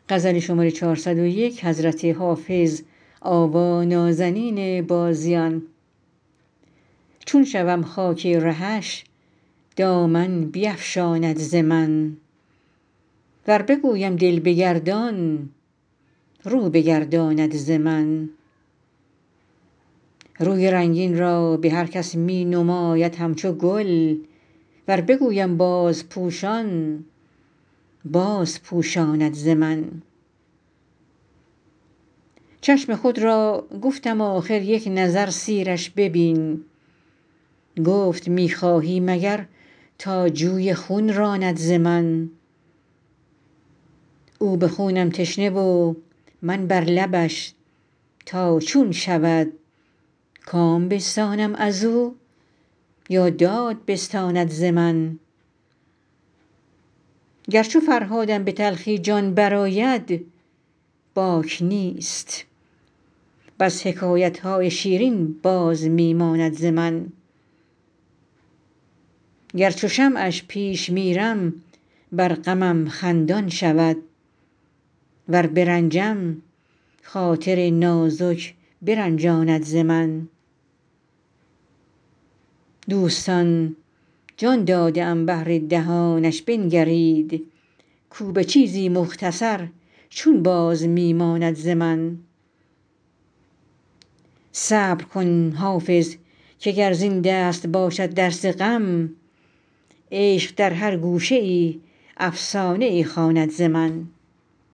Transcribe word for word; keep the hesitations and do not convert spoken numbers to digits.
چون شوم خاک رهش دامن بیفشاند ز من ور بگویم دل بگردان رو بگرداند ز من روی رنگین را به هر کس می نماید همچو گل ور بگویم بازپوشان بازپوشاند ز من چشم خود را گفتم آخر یک نظر سیرش ببین گفت می خواهی مگر تا جوی خون راند ز من او به خونم تشنه و من بر لبش تا چون شود کام بستانم از او یا داد بستاند ز من گر چو فرهادم به تلخی جان برآید باک نیست بس حکایت های شیرین باز می ماند ز من گر چو شمعش پیش میرم بر غمم خندان شود ور برنجم خاطر نازک برنجاند ز من دوستان جان داده ام بهر دهانش بنگرید کو به چیزی مختصر چون باز می ماند ز من صبر کن حافظ که گر زین دست باشد درس غم عشق در هر گوشه ای افسانه ای خواند ز من